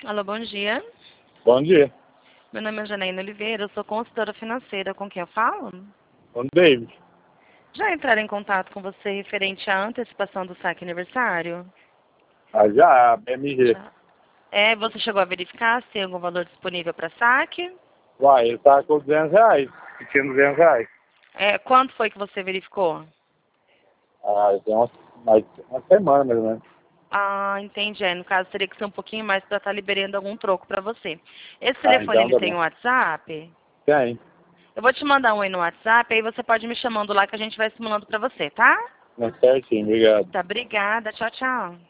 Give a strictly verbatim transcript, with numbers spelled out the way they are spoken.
Alô, bom dia. Bom dia. Meu nome é Janaína Oliveira, eu sou consultora financeira. Com quem eu falo? Com o David. Já entraram em contato com você referente à antecipação do saque aniversário? Ah, já, a B M G. Já. É, você chegou a verificar se tem algum valor disponível para saque? Uai, ele tá com duzentos reais. Pequeno duzentos reais. É, quanto foi que você verificou? Ah, tem uma, mais, uma semana, mais ou menos. Ah, entendi. É, no caso, teria que ser um pouquinho mais para estar liberando algum troco para você. Esse Ah, telefone, então ele tá tem bom. um WhatsApp? Tem. Eu vou te mandar um aí no WhatsApp, aí você pode me chamando lá que a gente vai simulando para você, tá? Não, certinho, obrigado. Tá, obrigada. Tchau, tchau.